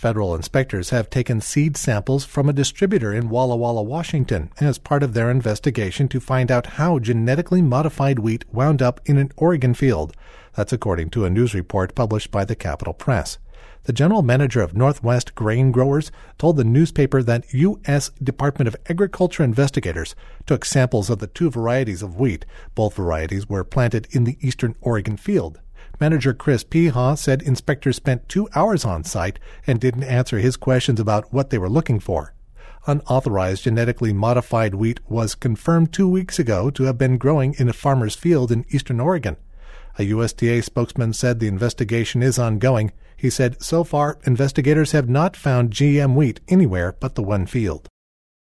Federal inspectors have taken seed samples from a distributor in Walla Walla, Washington, as part of their investigation to find out how genetically modified wheat wound up in an Oregon field. That's according to a news report published by the Capitol Press. The general manager of Northwest Grain Growers told the newspaper that U.S. Department of Agriculture investigators took samples of the two varieties of wheat. Both varieties were planted in the eastern Oregon field. Manager Chris Peha said inspectors spent 2 hours on site and didn't answer his questions about what they were looking for. Unauthorized genetically modified wheat was confirmed 2 weeks ago to have been growing in a farmer's field in eastern Oregon. A USDA spokesman said the investigation is ongoing. He said, so far, investigators have not found GM wheat anywhere but the one field.